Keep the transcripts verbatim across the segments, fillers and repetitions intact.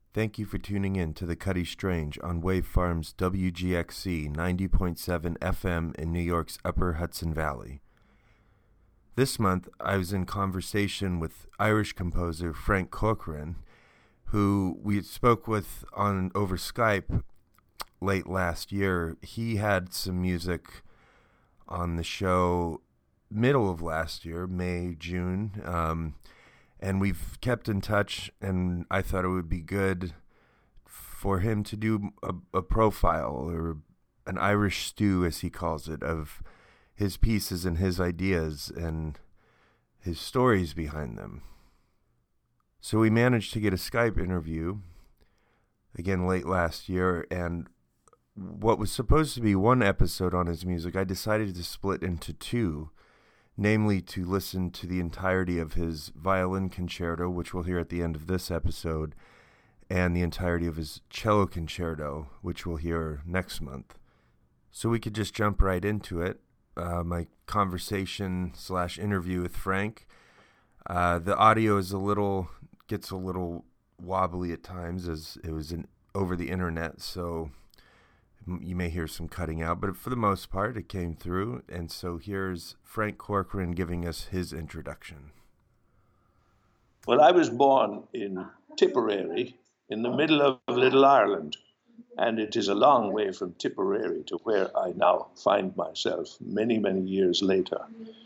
Thank you for tuning in to The Cuddy Strange on Wave Farms W G X C ninety point seven F M in New York's Upper Hudson Valley. This month, I was in conversation with Irish composer Frank Corcoran, who we spoke with on over Skype late last year. He had some music on the show middle of last year, May, June, um, and we've kept in touch, and I thought it would be good for him to do a, a profile, or an Irish stew, as he calls it, of his pieces and his ideas and his stories behind them. So we managed to get a Skype interview, again late last year, and what was supposed to be one episode on his music, I decided to split into two, namely to listen to the entirety of his violin concerto, which we'll hear at the end of this episode, and the entirety of his cello concerto, which we'll hear next month. So we could just jump right into it. Uh, my conversation slash interview with Frank. Uh, the audio is a little, gets a little wobbly at times, as it was in, over the internet, so you may hear some cutting out, but for the most part, it came through. And so here's Frank Corcoran giving us his introduction. Well, I was born in Tipperary, in the middle of Little Ireland, and it is a long way from Tipperary to where I now find myself many, many years later.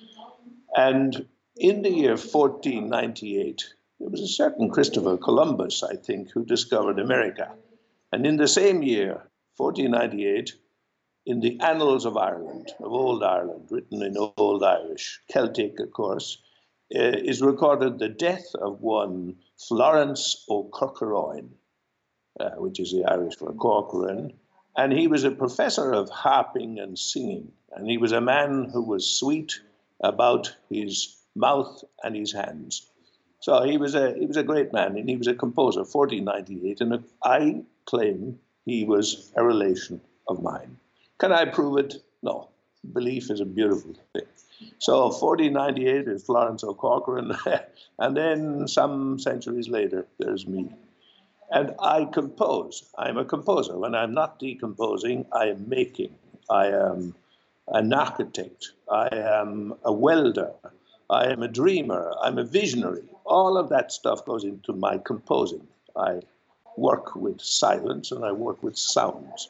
And in the year fourteen ninety-eight, there was a certain Christopher Columbus, I think, who discovered America. And in the same year, fourteen ninety-eight, in the Annals of Ireland, of Old Ireland, written in Old Irish, Celtic, of course, uh, is recorded the death of one Florence O'Corcoran, uh, which is the Irish for Corcoran, and he was a professor of harping and singing, and he was a man who was sweet about his mouth and his hands. So he was a he was a great man, and he was a composer, fourteen ninety-eight, and I claim he was a relation of mine. Can I prove it? No. Belief is a beautiful thing. So fourteen ninety-eight is Florence O'Corcoran, and then some centuries later, there's me. And I compose. I'm a composer. When I'm not decomposing, I am making. I am an architect. I am a welder. I am a dreamer. I'm a visionary. All of that stuff goes into my composing. I work with silence and I work with sounds.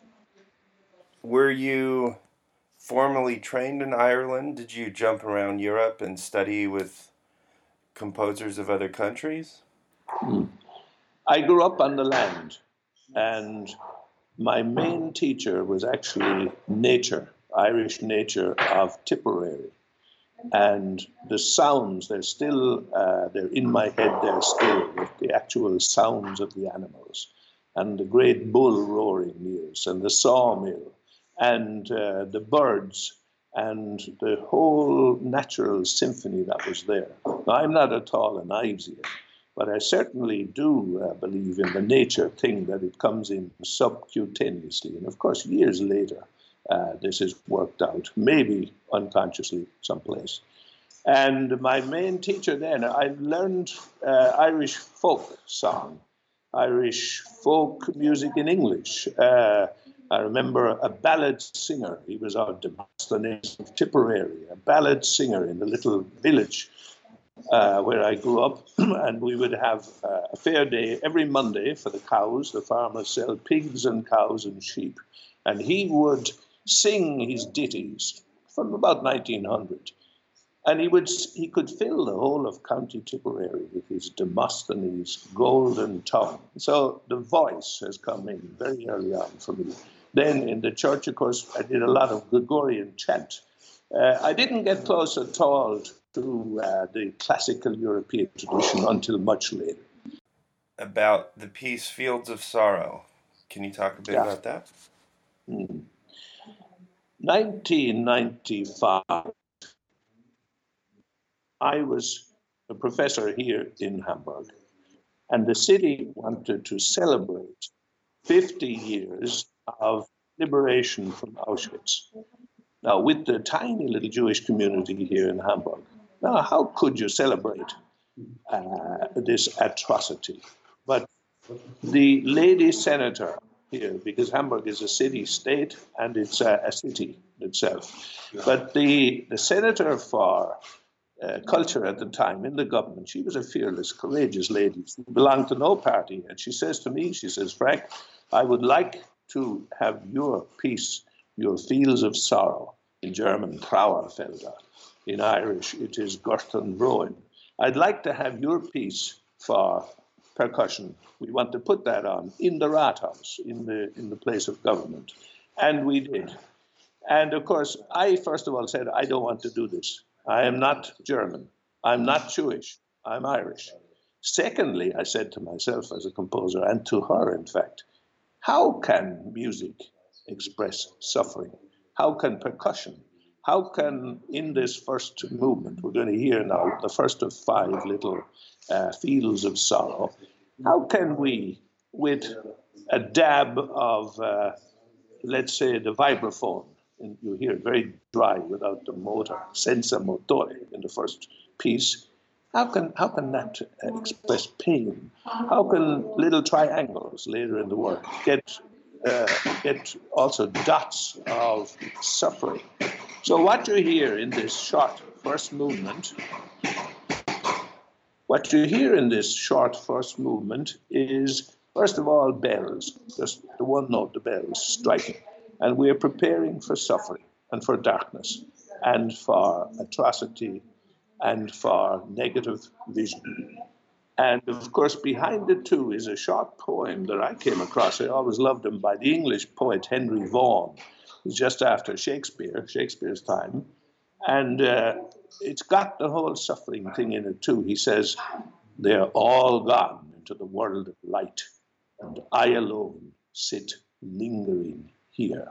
Were you formally trained in Ireland? Did you jump around Europe and study with composers of other countries? Hmm. I grew up on the land, and my main teacher was actually nature, Irish nature of Tipperary. And the sounds, they're still, uh, they're in my head, they're still with the actual sounds of the animals, and the great bull roaring near us, and the sawmill, and uh, the birds, and the whole natural symphony that was there. Now, I'm not at all an Ives here, but I certainly do uh, believe in the nature thing, that it comes in subcutaneously. And of course, years later, Uh, this is worked out, maybe unconsciously someplace. And my main teacher then, I learned uh, Irish folk song, Irish folk music in English. Uh, I remember a ballad singer. He was our Demosthenes of Tipperary, a ballad singer in the little village uh, where I grew up. And we would have uh, a fair day every Monday for the cows. The farmers sell pigs and cows and sheep. And he would sing his ditties from about nineteen hundred. And he would he could fill the whole of County Tipperary with his Demosthenes golden tongue. So the voice has come in very early on for me. Then in the church, of course, I did a lot of Gregorian chant. Uh, I didn't get close at all to uh, the classical European tradition until much later. About the piece Fields of Sorrow. Can you talk a bit yeah. about that? Hmm. nineteen ninety-five, I was a professor here in Hamburg, and the city wanted to celebrate fifty years of liberation from Auschwitz. Now, with the tiny little Jewish community here in Hamburg, now how could you celebrate uh, this atrocity? But the lady senator here, because Hamburg is a city-state and it's a, a city itself. But the, the senator for uh, culture at the time in the government, she was a fearless, courageous lady. She belonged to no party. And she says to me, she says, Frank, I would like to have your piece, your Fields of Sorrow, in German, Trauerfelder. In Irish, it is Gurton Rowan. I'd like to have your piece for percussion. We want to put that on in the Rathaus, in the in the place of government. And we did. And of course, I first of all said, I don't want to do this. I am not German. I'm not Jewish. I'm Irish. Secondly, I said to myself as a composer, and to her, in fact, how can music express suffering? How can percussion? How can, in this first movement, we're going to hear now the first of five little uh, Fields of Sorrow, how can we, with a dab of, uh, let's say, the vibraphone, and you hear it very dry without the motor, senza motore in the first piece, how can, how can that uh, express pain? How can little triangles later in the work get, uh, get also dots of suffering? So what you hear in this short first movement, what you hear in this short first movement is, first of all, bells, just the one note, the bells striking. And we're preparing for suffering and for darkness and for atrocity and for negative vision. And of course, behind it too is a short poem that I came across. I always loved him, by the English poet Henry Vaughan, who's just after Shakespeare, Shakespeare's time. And uh, it's got the whole suffering thing in it too. He says, they're all gone into the world of light, and I alone sit lingering here.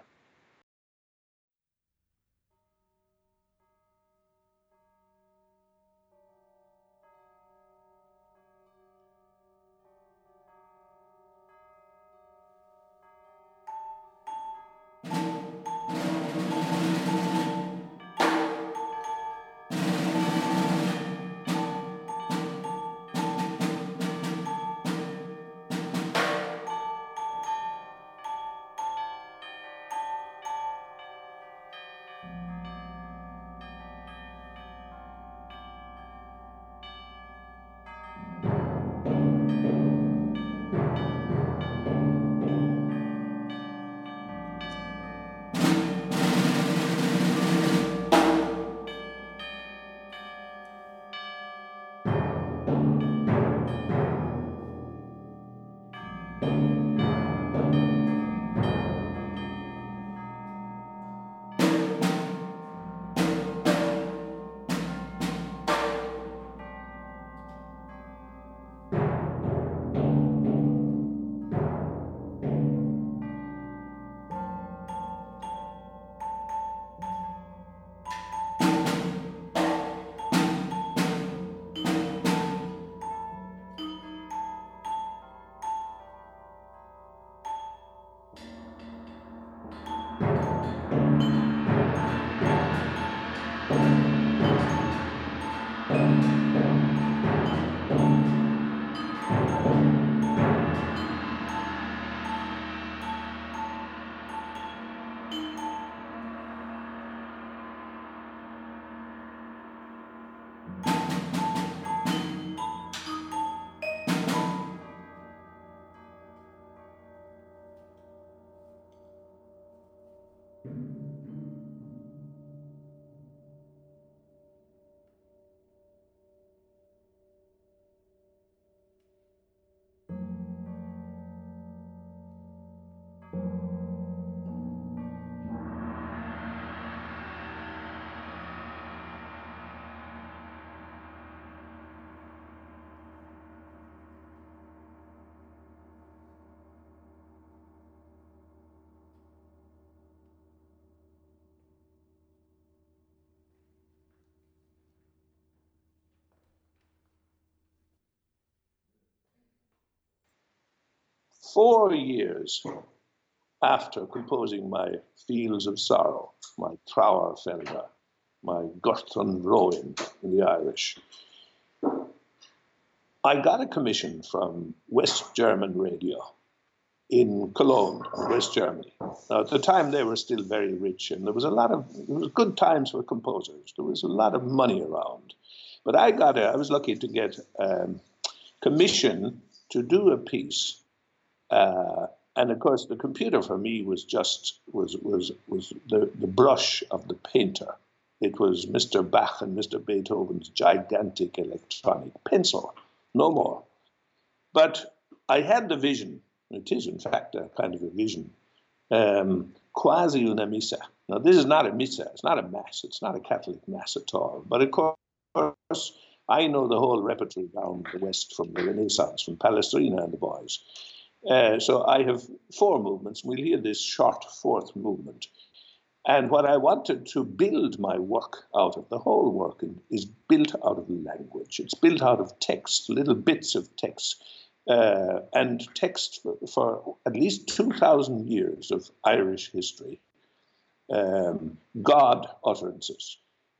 Four years after composing my Fields of Sorrow, my Trauerfelder, my Gurton Rowan in the Irish, I got a commission from West German Radio in Cologne, West Germany. Now, at the time, they were still very rich, and there was a lot of, it was good times for composers. There was a lot of money around. But I got a, I was lucky to get um, commission to do a piece. Uh, and of course, the computer for me was just, was, was, was the, the brush of the painter. It was Mister Bach and Mister Beethoven's gigantic electronic pencil, no more. But I had the vision. It is, in fact, a kind of a vision. Um, quasi una missa. Now, this is not a missa. It's not a mass. It's not a Catholic mass at all. But of course, I know the whole repertory down the west from the Renaissance, from Palestrina and the boys. Uh, so I have four movements. We'll hear this short fourth movement. And what I wanted to build my work out of, the whole work is built out of language. It's built out of text, little bits of text. Uh, and text for, for at least two thousand years of Irish history, um, God utterances,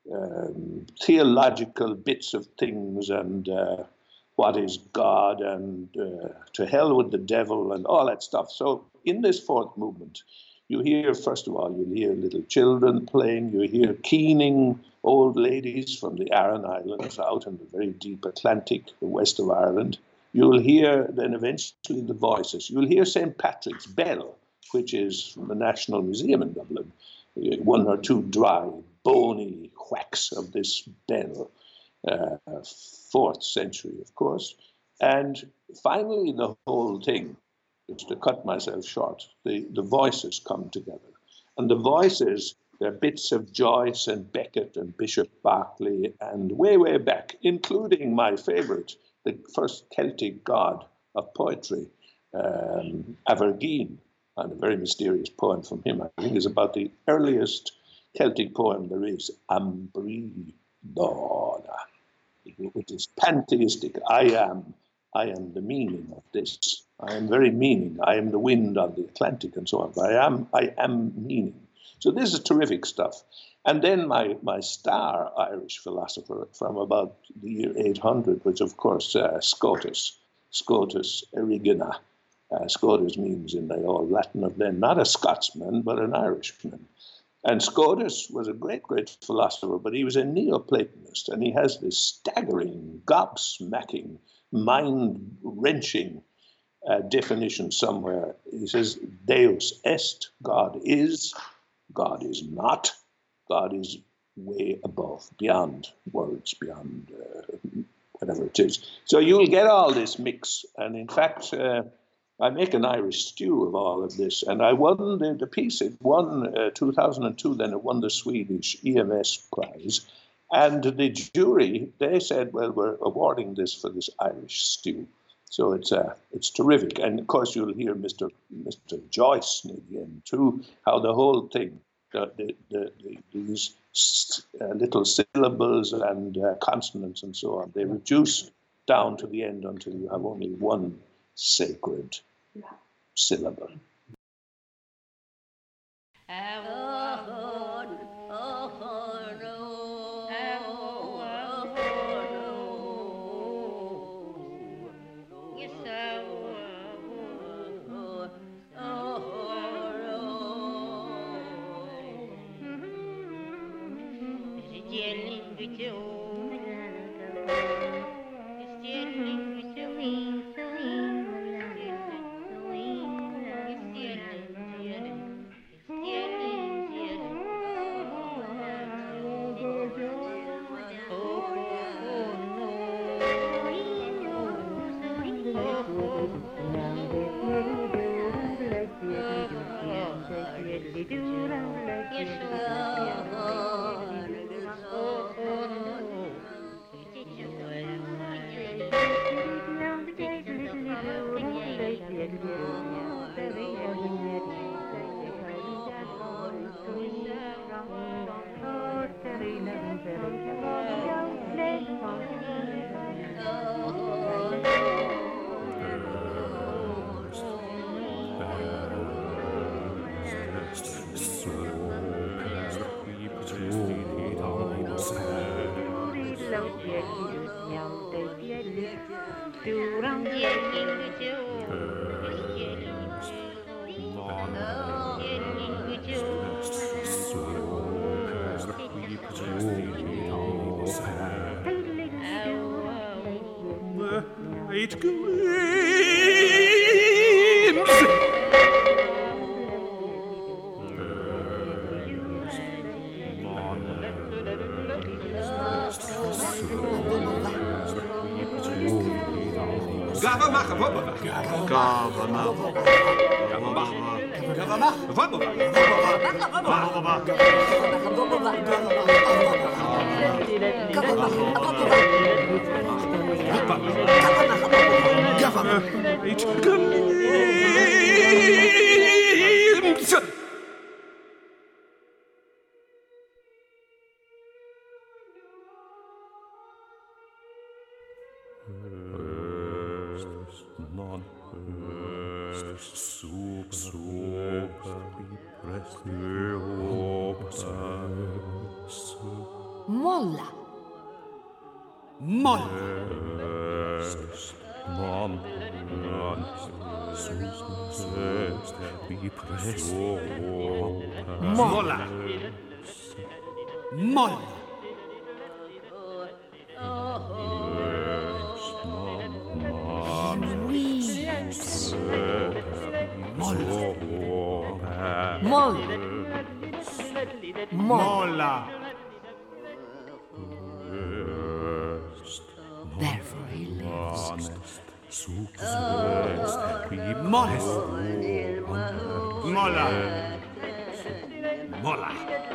um, theological bits of things, and uh, what is God, and uh, to hell with the devil, and all that stuff. So in this fourth movement, you hear, first of all, you hear little children playing, you hear keening old ladies from the Aran Islands out in the very deep Atlantic, the west of Ireland. You'll hear then eventually the voices. You'll hear Saint Patrick's Bell, which is from the National Museum in Dublin. One or two dry, bony whacks of this bell, uh, fourth century, of course. And finally, the whole thing, just to cut myself short, the, the voices come together. And the voices, they're bits of Joyce and Beckett and Bishop Berkeley and way, way back, including my favorite, the first Celtic god of poetry, um, Avergine, and a very mysterious poem from him, I think is about the earliest Celtic poem there is, Ambri Dona, which is pantheistic. I am, I am the meaning of this. I am very meaning. I am the wind on the Atlantic and so on. But I am, I am meaning. So this is terrific stuff. And then my, my star Irish philosopher from about the year eight hundred was, of course, uh, Scotus, Scotus Erigena. Uh, Scotus means in the old Latin of then, not a Scotsman, but an Irishman. And Scotus was a great, great philosopher, but he was a Neoplatonist, and he has this staggering, gobsmacking, mind-wrenching uh, definition somewhere. He says, Deus est, God is, God is not. God is way above, beyond words, beyond uh, whatever it is. So you'll get all this mix. And in fact, uh, I make an Irish stew of all of this. And I won the, the piece. It won uh, two thousand two, then it won the Swedish E M S prize. And the jury, they said, well, we're awarding this for this Irish stew. So it's uh, it's terrific. And of course, you'll hear Mister Mister Joyce again, too, how the whole thing, The, the, the, the, these uh, little syllables and uh, consonants and so on, they reduce down to the end until you have only one sacred syllable. It gleams. It gleams. Non super super Molla. Molla. Non non Molla. Molla. Weeps. Moll. Molla. Therefore he lives. Molla. Molla. Molla.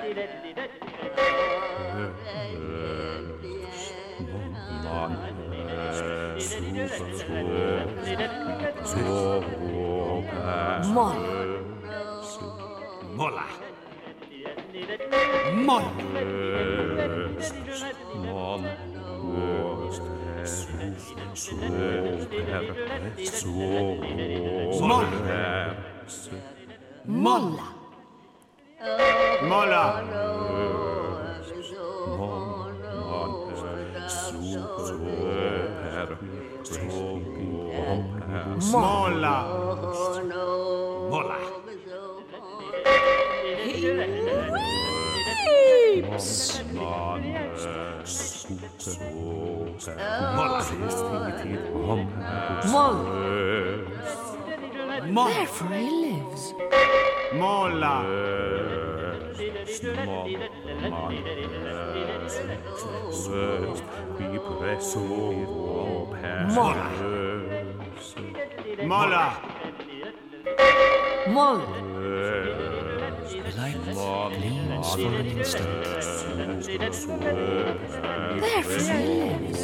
Moll. Molla. Molla. Molla. Molla. Molla. Molla. Weeps. Moll. Therefore he lives. Molla. Molla. Moll. The light gleams for an instant. Therefore he lives.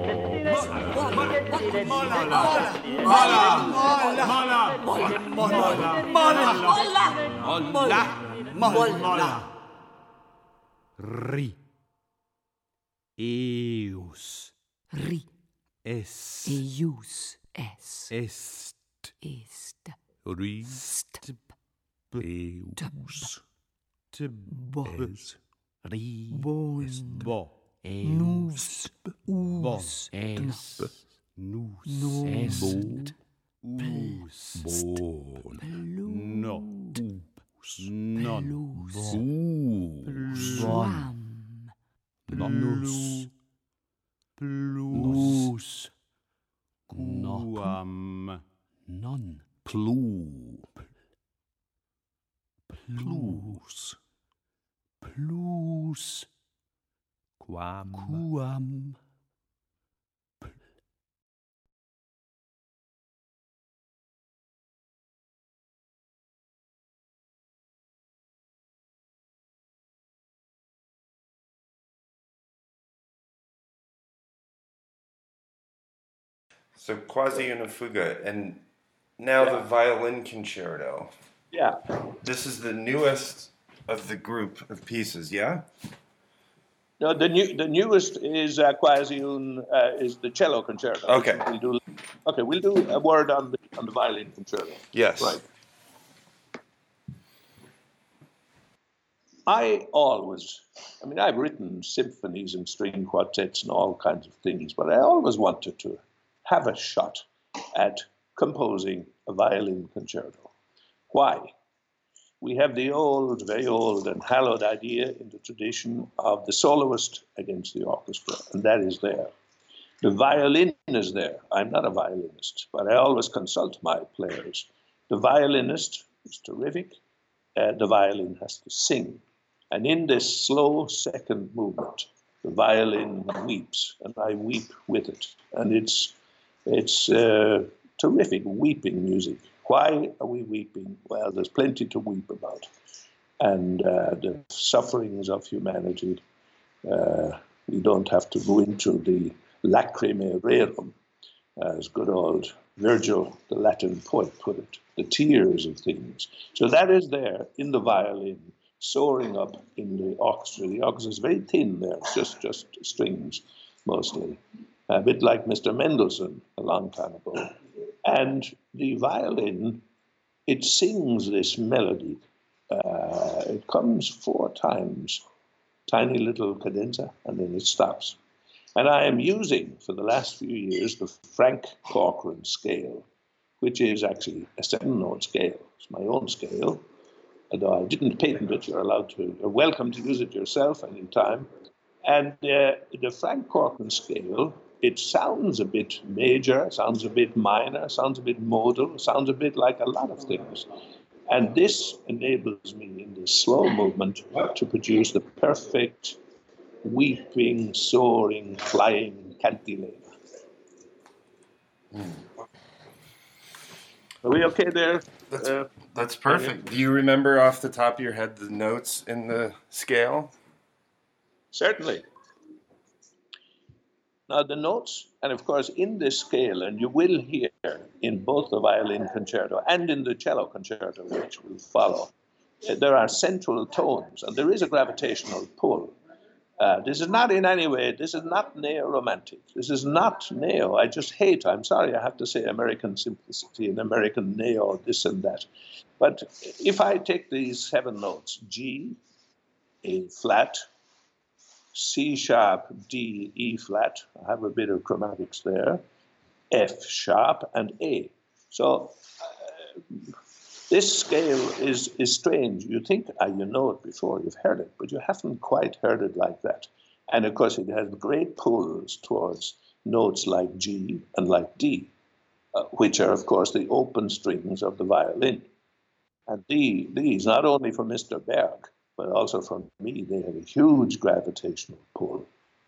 Ri. Eus. Ri. Es. Eius. Es. Est. Ist. Rist. Eus. Bo. Es. Ri. Bon. Bo. Nus. Us. Es. Nus. Nus. Est. Us. Bon. No. Us. Non. Plus. Us. Pluam. Nonus. Plus. Quam. Non. Plu. Plus. Plus. Quam. Quam. So quasi una fuga, and now Yeah. the violin concerto. Yeah. This is the newest of the group of pieces, yeah? No, the new, the newest is uh, quasi un uh, is the cello concerto. Okay. We'll do. Okay, we'll do a word on the on the violin concerto. Yes. Right. I always, I mean, I've written symphonies and string quartets and all kinds of things, but I always wanted to have a shot at composing a violin concerto. Why? We have the old, very old and hallowed idea in the tradition of the soloist against the orchestra, and that is there. The violin is there. I'm not a violinist, but I always consult my players. The violinist is terrific. Uh, the violin has to sing. And in this slow second movement, the violin weeps, and I weep with it. And it's, it's uh, terrific weeping music. Why are we weeping? Well, there's plenty to weep about. And uh, the sufferings of humanity, uh, we don't have to go into the lacrimae rerum, as good old Virgil, the Latin poet, put it, the tears of things. So that is there in the violin, soaring up in the orchestra. The orchestra is very thin there, it's just, just strings mostly, a bit like Mister Mendelssohn a long time ago. And the violin, it sings this melody. Uh, it comes four times, tiny little cadenza, and then it stops. And I am using, for the last few years, the Frank Corcoran scale, which is actually a seven-note scale. It's my own scale. Although I didn't patent it, you're allowed to, you're welcome to use it yourself anytime. And uh, the Frank Corcoran scale, it sounds a bit major, sounds a bit minor, sounds a bit modal, sounds a bit like a lot of things. And this enables me in this slow movement to produce the perfect weeping, soaring, flying cantilever. Mm. Are we okay there? That's, Uh, that's perfect. Do you remember off the top of your head the notes in the scale? Certainly. Now the notes, and of course in this scale, and you will hear in both the violin concerto and in the cello concerto, which will follow, there are central tones, and there is a gravitational pull. Uh, this is not in any way, this is not neo-romantic. This is not neo. I just hate, I'm sorry, I have to say American simplicity and American neo, this and that. But if I take these seven notes, G, A flat, C sharp, D, E flat, I have a bit of chromatics there, F sharp, and A. So uh, this scale is, is strange. You think uh, you know it before, you've heard it, but you haven't quite heard it like that. And of course, it has great pulls towards notes like G and like D, uh, which are, of course, the open strings of the violin. And the, these, not only for Mister Berg, but also for me, they have a huge gravitational pull.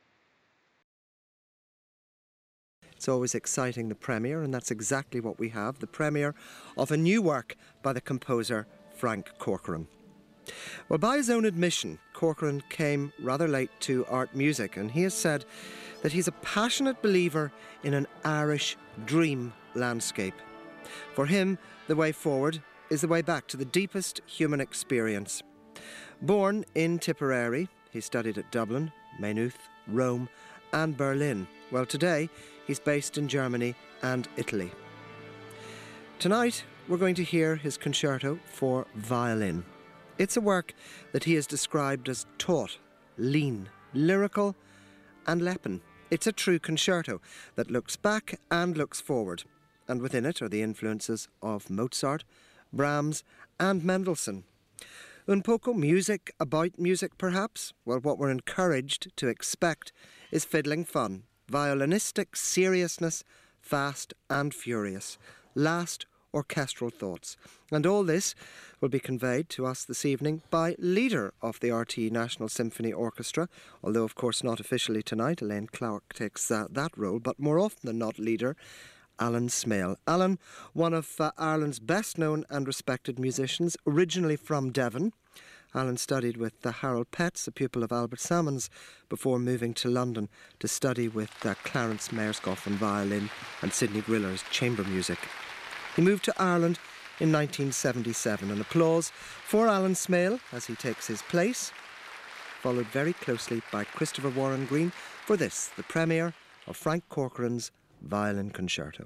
It's always exciting, the premiere, and that's exactly what we have, the premiere of a new work by the composer Frank Corcoran. Well, by his own admission, Corcoran came rather late to art music, and he has said that he's a passionate believer in an Irish dream landscape. For him, the way forward is the way back to the deepest human experience. Born in Tipperary, he studied at Dublin, Maynooth, Rome and Berlin. Well, today, he's based in Germany and Italy. Tonight, we're going to hear his concerto for violin. It's a work that he has described as taut, lean, lyrical and leapen. It's a true concerto that looks back and looks forward. And within it are the influences of Mozart, Brahms and Mendelssohn. Un poco music about music, perhaps? Well, what we're encouraged to expect is fiddling fun, violinistic seriousness, fast and furious, last orchestral thoughts. And all this will be conveyed to us this evening by leader of the R T E National Symphony Orchestra, although of course not officially tonight. Elaine Clark takes uh, that role, but more often than not leader, Alan Smale. Alan, one of uh, Ireland's best known and respected musicians, originally from Devon. Alan studied with uh, Harold Petts, a pupil of Albert Salmons, before moving to London to study with uh, Clarence Meyerscough on violin and Sidney Griller's chamber music. He moved to Ireland in nineteen seventy-seven. An applause for Alan Smale as he takes his place, followed very closely by Christopher Warren Green for this, the premiere of Frank Corcoran's Violin Concerto.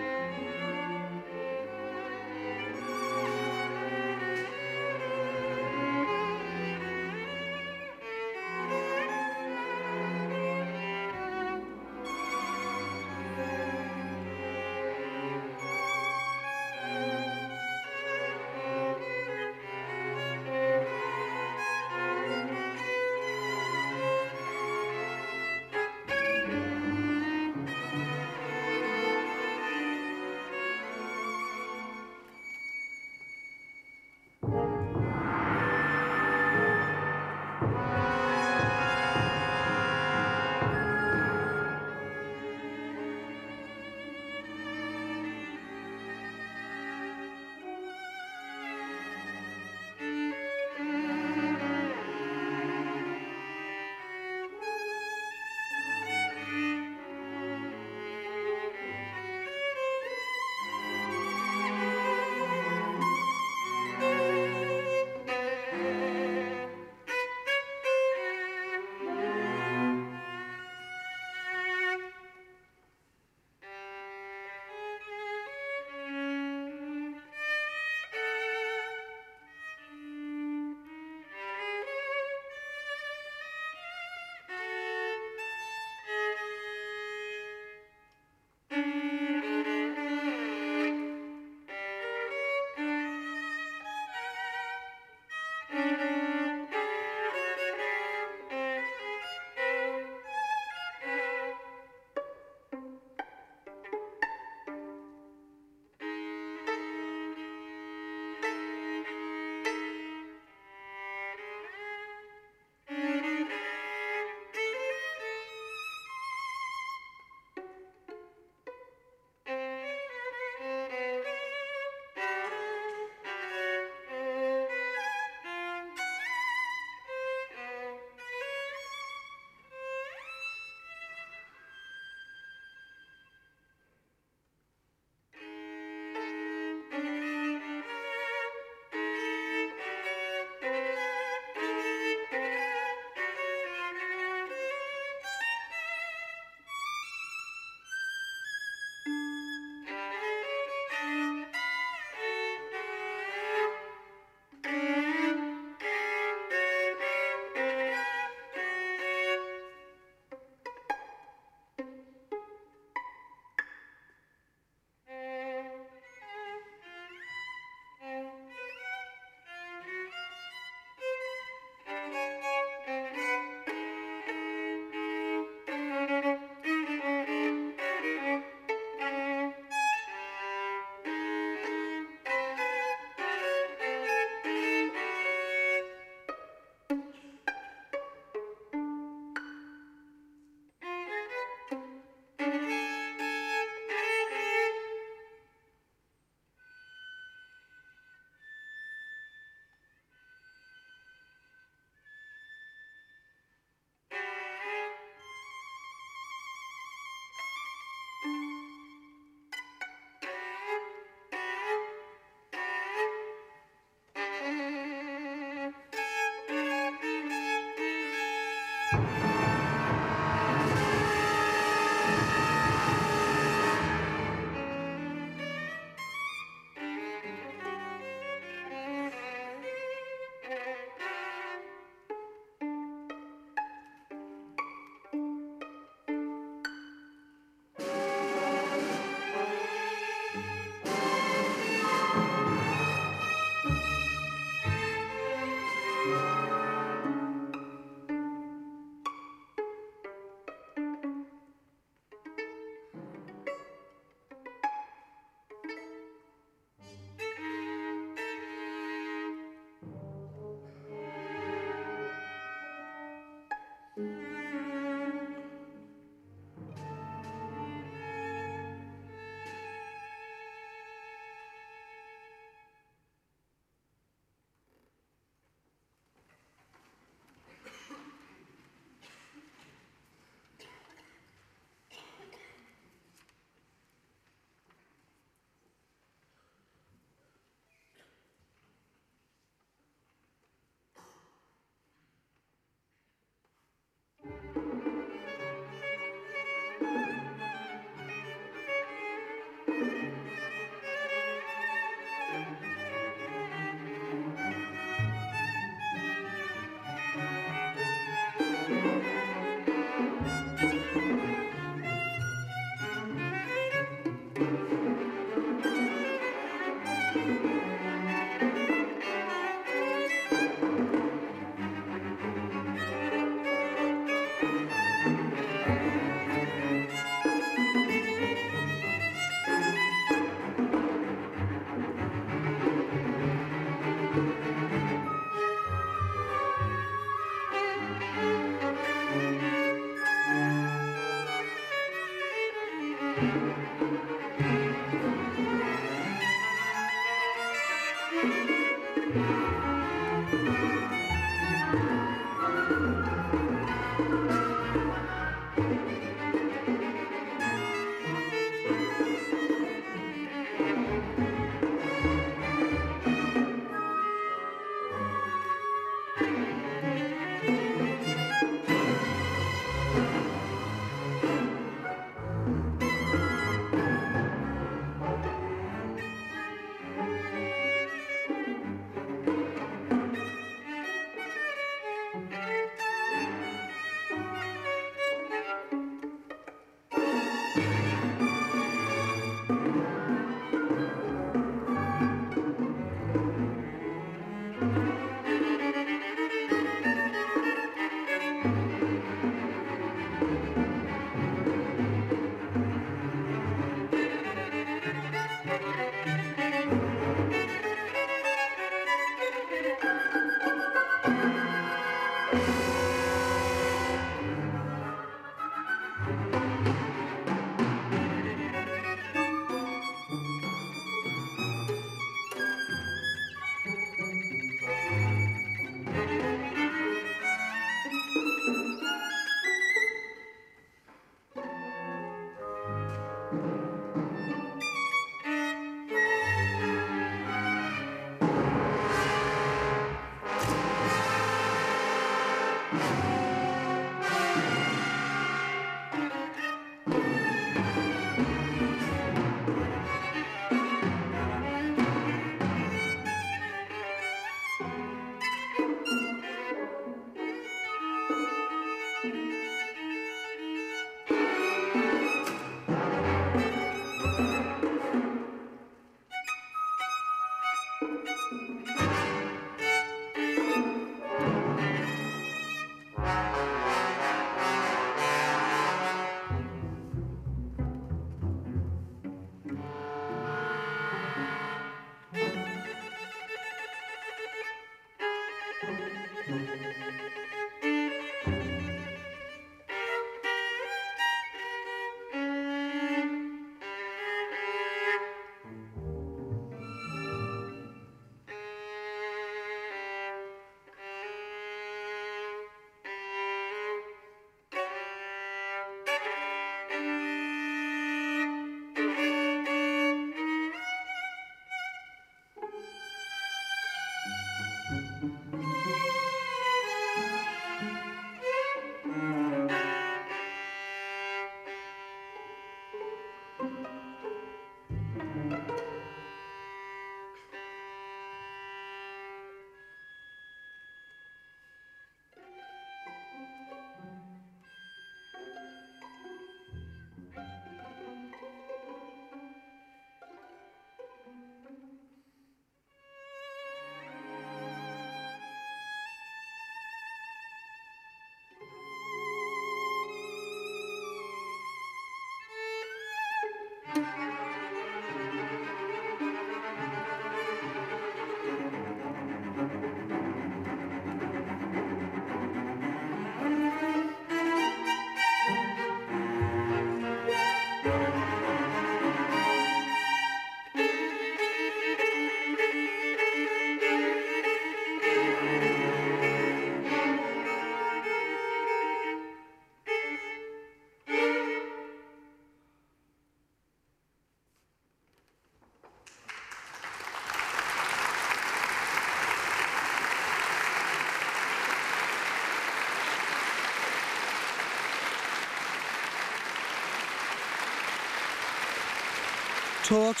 Taut,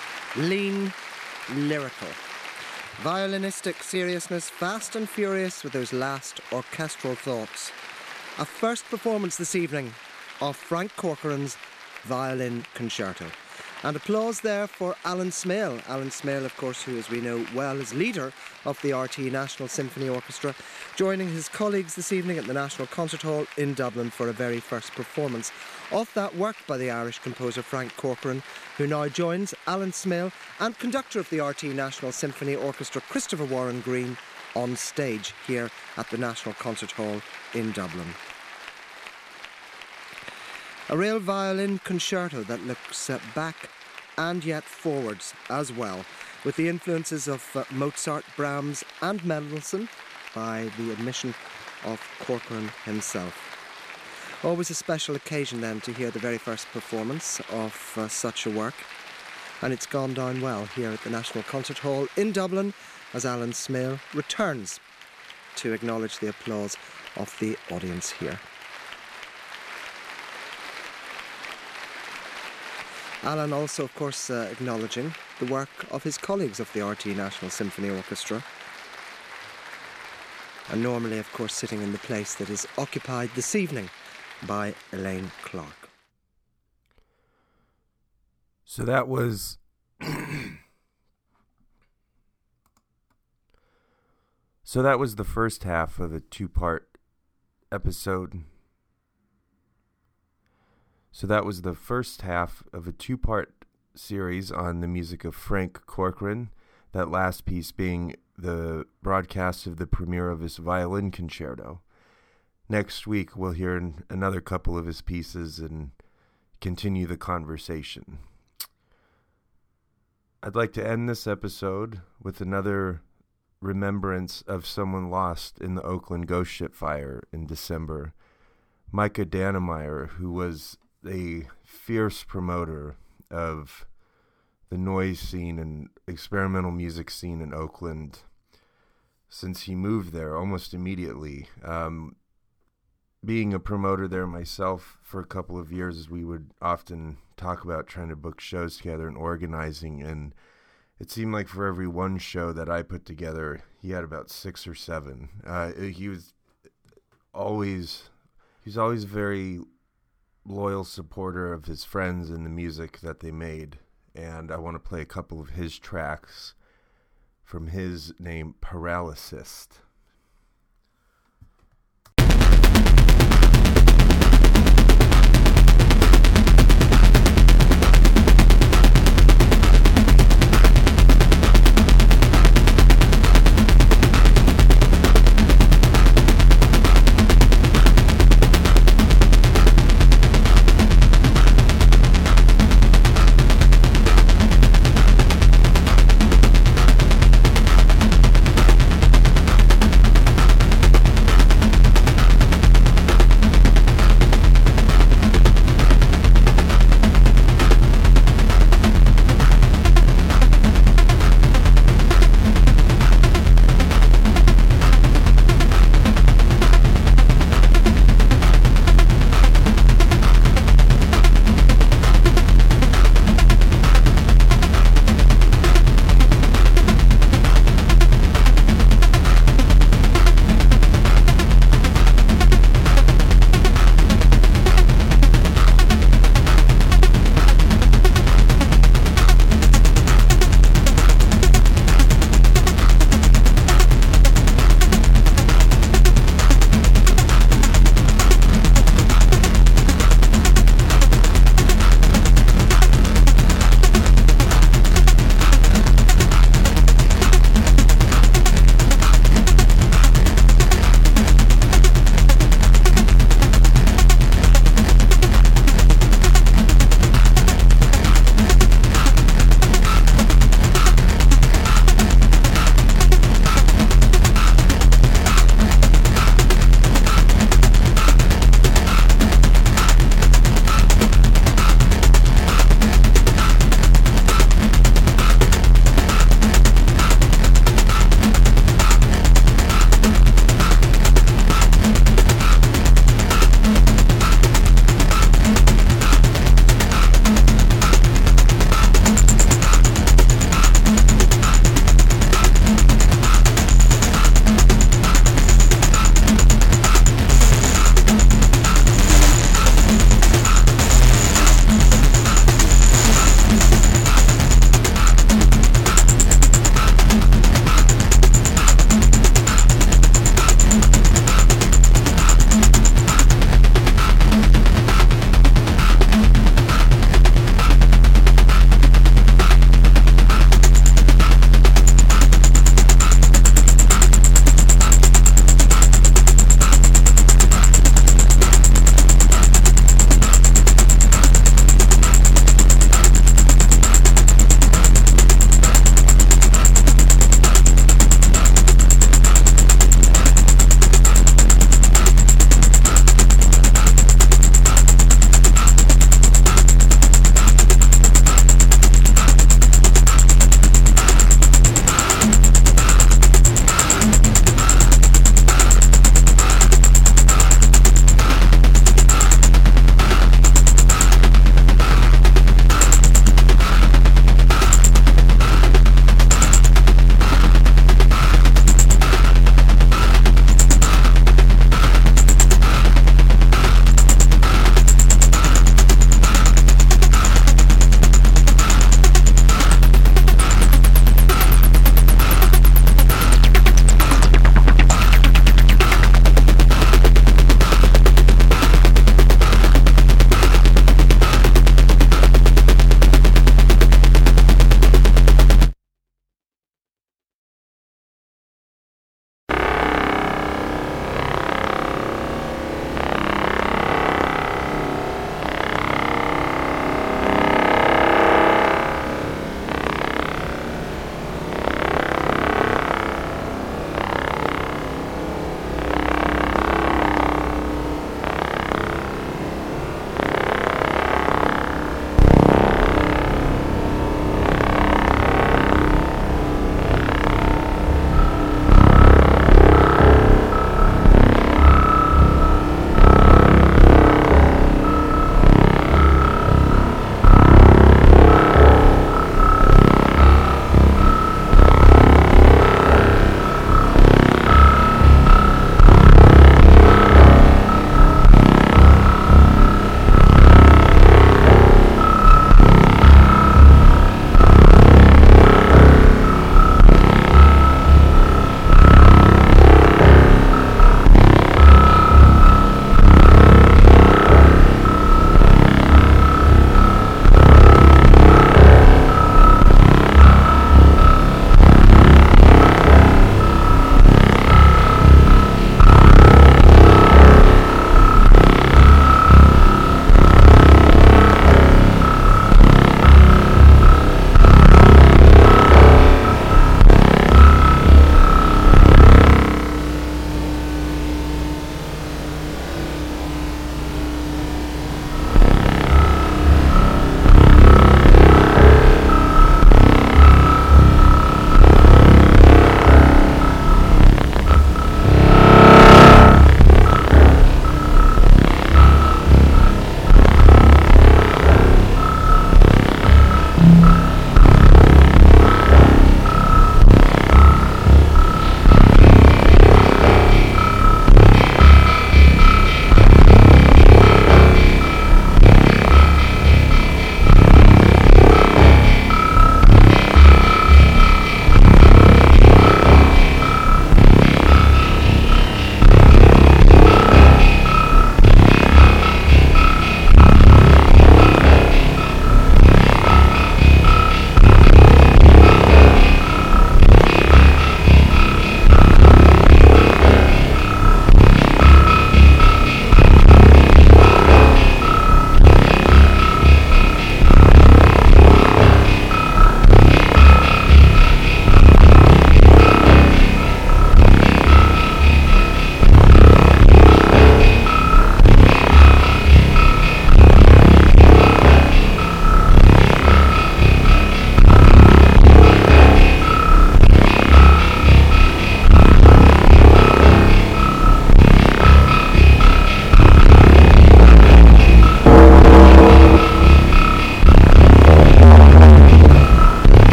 lean, lyrical. Violinistic seriousness, fast and furious with those last orchestral thoughts. A first performance this evening of Frank Corcoran's Violin Concerto. And applause there for Alan Smale. Alan Smale, of course, who, as we know well, is leader of the R T E National Symphony Orchestra, joining his colleagues this evening at the National Concert Hall in Dublin for a very first performance of that work by the Irish composer Frank Corcoran, who now joins Alan Smale and conductor of the R T E National Symphony Orchestra, Christopher Warren Green, on stage here at the National Concert Hall in Dublin. A real violin concerto that looks uh, back and yet forwards as well, with the influences of uh, Mozart, Brahms and Mendelssohn, by the admission of Corcoran himself. Always a special occasion then to hear the very first performance of uh, such a work, and it's gone down well here at the National Concert Hall in Dublin as Alan Smale returns to acknowledge the applause of the audience here. Alan also, of course, uh, acknowledging the work of his colleagues of the R T E National Symphony Orchestra. And normally, of course, sitting in the place that is occupied this evening by Elaine Clark. So that was... so that was the first half of a two-part episode. So that was the first half of a two-part series on the music of Frank Corcoran, that last piece being the broadcast of the premiere of his violin concerto. Next week, we'll hear another couple of his pieces and continue the conversation. I'd like to end this episode with another remembrance of someone lost in the Oakland ghost ship fire in December. Micah Dannemeyer, who was a fierce promoter of the noise scene and experimental music scene in Oakland since he moved there almost immediately. Um, being a promoter there myself for a couple of years, we would often talk about trying to book shows together and organizing, and it seemed like for every one show that I put together, he had about six or seven. Uh, he was always, he was always very loyal supporter of his friends and the music that they made, and I want to play a couple of his tracks from his name, Paralysis.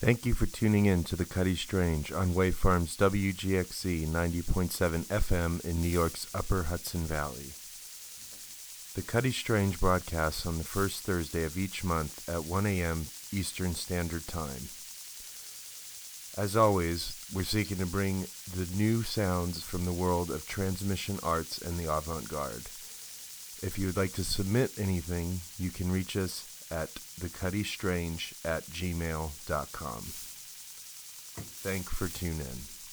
Thank you for tuning in to The Cuddy Strange on Wave Farms W G X C ninety point seven F M in New York's Upper Hudson Valley. The Cuddy Strange broadcasts on the first Thursday of each month at one a.m. Eastern Standard Time. As always, we're seeking to bring the new sounds from the world of transmission arts and the avant-garde. If you would like to submit anything, you can reach us at thecuddystrange at gmail dot com. Thank for tune in.